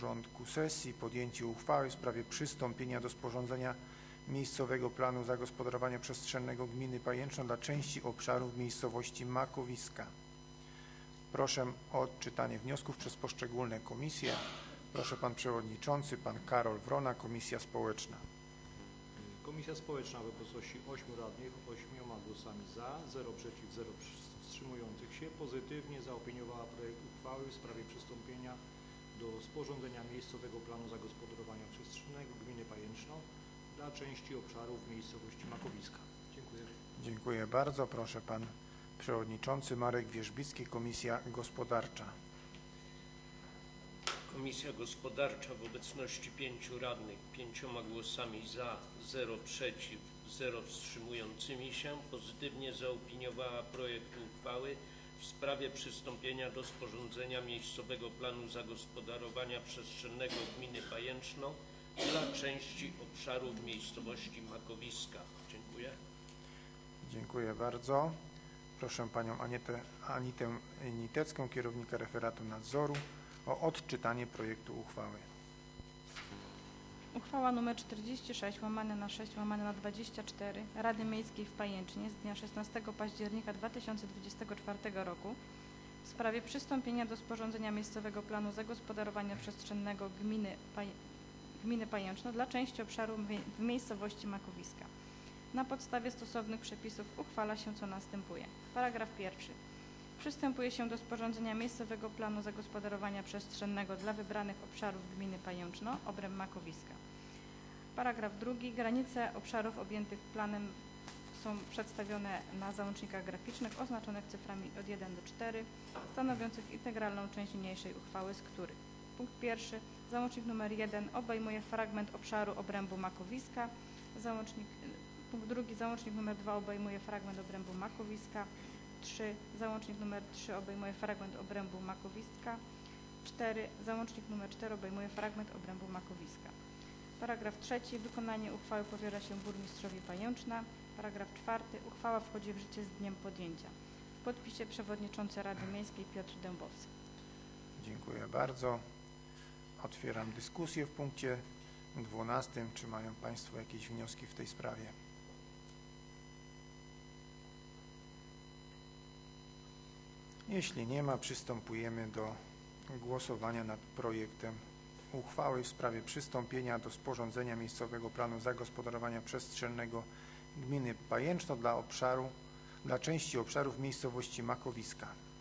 porządku sesji podjęcie uchwały w sprawie przystąpienia do sporządzenia miejscowego planu zagospodarowania przestrzennego gminy Pajęczno dla części obszarów miejscowości Makowiska. Proszę o odczytanie wniosków przez poszczególne komisje. Proszę Pan Przewodniczący, Pan Karol Wrona, Komisja Społeczna. Komisja Społeczna w obecności 8 radnych, 8 głosami za, 0 przeciw, 0 wstrzymujących się pozytywnie zaopiniowała projekt uchwały w sprawie przystąpienia do sporządzenia miejscowego planu zagospodarowania przestrzennego gminy Pajęczno dla części obszarów miejscowości Makowiska. Dziękuję. Dziękuję bardzo. Proszę Pan Przewodniczący Marek Wierzbicki, Komisja Gospodarcza. Komisja Gospodarcza w obecności 5 radnych, 5 głosami za, 0 przeciw, 0 wstrzymującymi się pozytywnie zaopiniowała projekt uchwały w sprawie przystąpienia do sporządzenia miejscowego planu zagospodarowania przestrzennego gminy Pajęczno dla części obszarów miejscowości Makowiska. Dziękuję. Dziękuję bardzo. Proszę Panią Anitę Nitecką, kierownika referatu nadzoru, o odczytanie projektu uchwały. Uchwała nr 46/6/24 Rady Miejskiej w Pajęcznie z dnia 16 października 2024 roku w sprawie przystąpienia do sporządzenia miejscowego planu zagospodarowania przestrzennego gminy Pajęczno dla części obszaru w miejscowości Makowiska. Na podstawie stosownych przepisów uchwala się co następuje. Paragraf pierwszy. Przystępuje się do sporządzenia miejscowego planu zagospodarowania przestrzennego dla wybranych obszarów gminy Pajęczno, obręb Makowiska. Paragraf drugi. Granice obszarów objętych planem są przedstawione na załącznikach graficznych oznaczonych cyframi od 1 do 4, stanowiących integralną część niniejszej uchwały, z których punkt pierwszy. Załącznik nr 1 obejmuje fragment obszaru obrębu Makowiska. Punkt drugi. Załącznik nr 2 obejmuje fragment obrębu Makowiska. 3. Załącznik nr 3 obejmuje fragment obrębu Makowiska. 4. Załącznik nr 4 obejmuje fragment obrębu Makowiska. Paragraf trzeci. Wykonanie uchwały powierza się burmistrzowi Pajęczna. Paragraf czwarty. Uchwała wchodzi w życie z dniem podjęcia. W podpisie przewodniczący Rady Miejskiej Piotr Dębowski. Dziękuję bardzo. Otwieram dyskusję w punkcie 12. Czy mają Państwo jakieś wnioski w tej sprawie? Jeśli nie ma, przystępujemy do głosowania nad projektem uchwały w sprawie przystąpienia do sporządzenia miejscowego planu zagospodarowania przestrzennego gminy Pajęczno dla części obszarów miejscowości Makowiska.